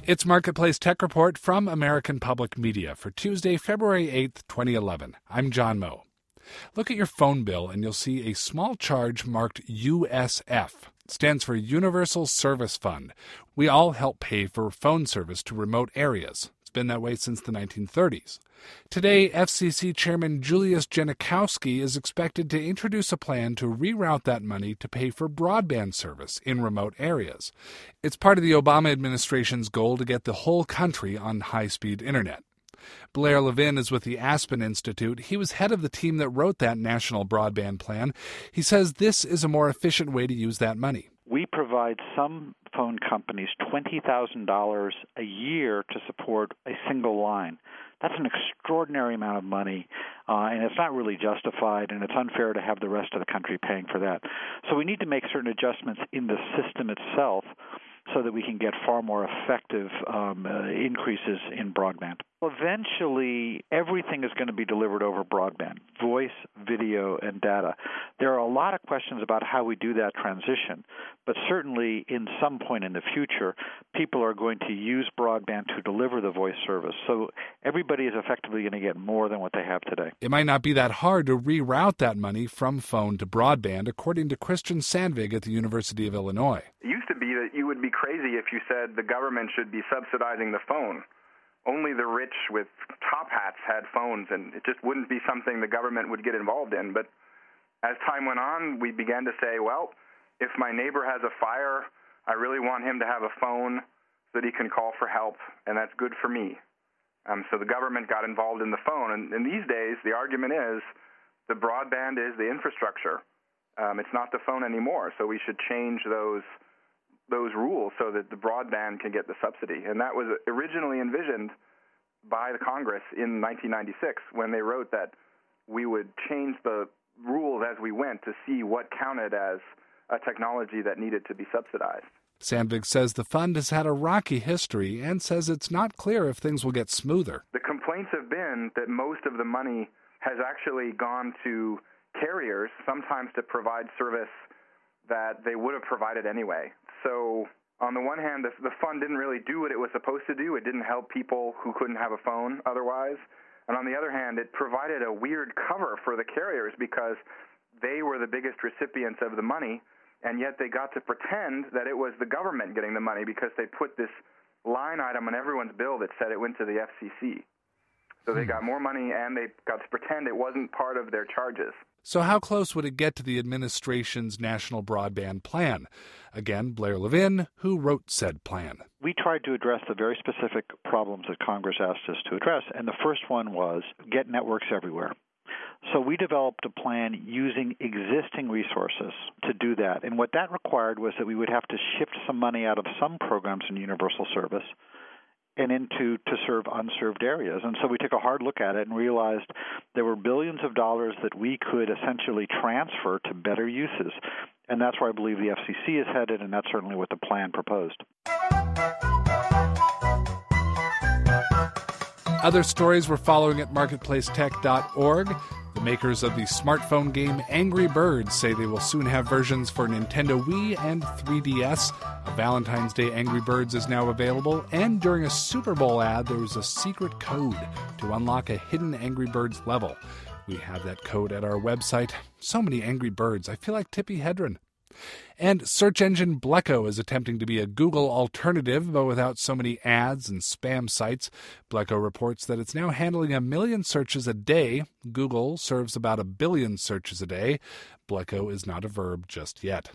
It's Marketplace Tech Report from American Public Media for Tuesday, February 8th, 2011. I'm John Moe. Look at your phone bill and you'll see a small charge marked USF. It stands for Universal Service Fund. We all help pay for phone service to remote areas. It's been that way since the 1930s. Today, FCC Chairman Julius Genachowski is expected to introduce a plan to reroute that money to pay for broadband service in remote areas. It's part of the Obama administration's goal to get the whole country on high-speed internet. Blair Levin is with the Aspen Institute. He was head of the team that wrote that national broadband plan. He says this is a more efficient way to use that money. We provide some phone companies $20,000 a year to support a single line. That's an extraordinary amount of money, and it's not really justified, and it's unfair to have the rest of the country paying for that. So we need to make certain adjustments in the system itself so that we can get far more effective increases in broadband. Eventually, everything is going to be delivered over broadband, voice, video, and data. There are a lot of questions about how we do that transition, but certainly in some point in the future, people are going to use broadband to deliver the voice service. So everybody is effectively going to get more than what they have today. It might not be that hard to reroute that money from phone to broadband, according to Christian Sandvig at the University of Illinois. It used to be that you would be crazy if you said the government should be subsidizing the phone. Only the rich with top hats had phones, and it just wouldn't be something the government would get involved in. But as time went on, we began to say, well, if my neighbor has a fire, I really want him to have a phone so that he can call for help, and that's good for me. So the government got involved in the phone. And these days, the argument is the broadband is the infrastructure. It's not the phone anymore, so we should change those rules so that the broadband can get the subsidy. And that was originally envisioned by the Congress in 1996 when they wrote that we would change the rules as we went to see what counted as a technology that needed to be subsidized. Sandvig says the fund has had a rocky history and says it's not clear if things will get smoother. The complaints have been that most of the money has actually gone to carriers, sometimes to provide service that they would have provided anyway. So on the one hand, the fund didn't really do what it was supposed to do. It didn't help people who couldn't have a phone otherwise. And on the other hand, it provided a weird cover for the carriers because they were the biggest recipients of the money, and yet they got to pretend that it was the government getting the money because they put this line item on everyone's bill that said it went to the FCC. So they got more money, and they got to pretend it wasn't part of their charges. So how close would it get to the administration's national broadband plan? Again, Blair Levin, who wrote said plan. We tried to address the very specific problems that Congress asked us to address, and the first one was get networks everywhere. So we developed a plan using existing resources to do that. And what that required was that we would have to shift some money out of some programs in universal service and into to serve unserved areas. And so we took a hard look at it and realized there were billions of dollars that we could essentially transfer to better uses. And that's where I believe the FCC is headed, and that's certainly what the plan proposed. Other stories we're following at marketplacetech.org. The makers of the smartphone game Angry Birds say they will soon have versions for Nintendo Wii and 3DS. A Valentine's Day Angry Birds is now available, and during a Super Bowl ad, there was a secret code to unlock a hidden Angry Birds level. We have that code at our website. So many Angry Birds. I feel like Tippi Hedren. And search engine Bleco is attempting to be a Google alternative, but without so many ads and spam sites. Bleco reports that it's now handling 1 million searches a day. Google serves about 1 billion searches a day. Bleco is not a verb just yet.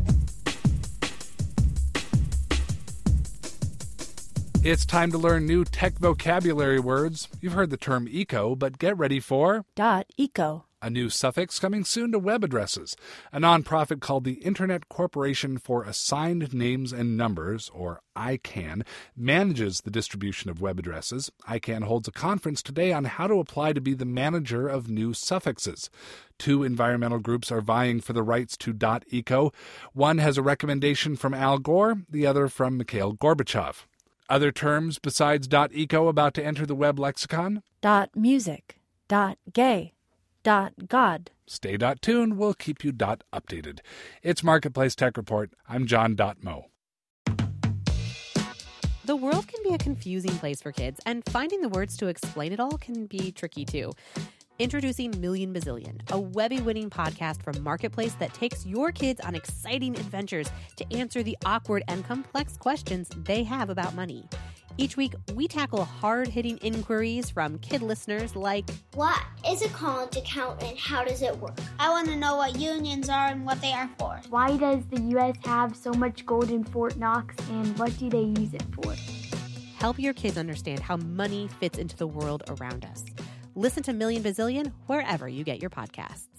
It's time to learn new tech vocabulary words. You've heard the term eco, but get ready for .eco. A new suffix coming soon to web addresses. A nonprofit called the Internet Corporation for Assigned Names and Numbers, or ICANN, manages the distribution of web addresses. ICANN holds a conference today on how to apply to be the manager of new suffixes. 2 environmental groups are vying for the rights to .eco. One has a recommendation from Al Gore, the other from Mikhail Gorbachev. Other terms besides .eco about to enter the web lexicon? .music, .gay, .god. Stay .tuned. We'll keep you .updated. It's Marketplace Tech Report. I'm John Moe. The world can be a confusing place for kids, and finding the words to explain it all can be tricky too. Introducing Million Bazillion, a Webby-winning podcast from Marketplace that takes your kids on exciting adventures to answer the awkward and complex questions they have about money. Each week, we tackle hard-hitting inquiries from kid listeners like, what is a college account and how does it work? I want to know what unions are and what they are for. Why does the U.S. have so much gold in Fort Knox and what do they use it for? Help your kids understand how money fits into the world around us. Listen to Million Bazillion wherever you get your podcasts.